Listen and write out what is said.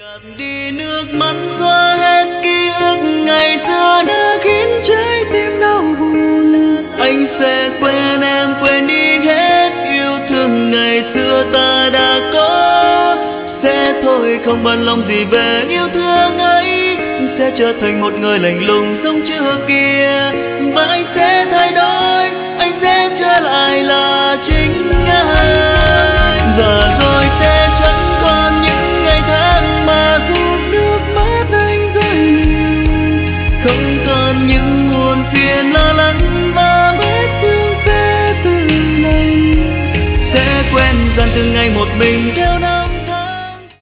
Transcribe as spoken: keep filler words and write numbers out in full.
đi nước mắt xóa hết ký ức ngày xưa đã khiến trái tim đau buồn. Anh sẽ quên em, quên đi hết yêu thương ngày xưa ta đã có. Sẽ thôi không bận lòng gì về yêu thương ấy, sẽ trở thành một người lạnh lùng giống trước kia. Và anh sẽ thay đổi, anh sẽ trở lại là chính anh. Và rồi sẽ chẳng còn những ngày tháng mà thuộc nước mắt anh rơi nhiều. Không còn những muộn phiền lo lắng và vết thương sẽ từ này. Sẽ quen dần từng ngày một mình theo năm.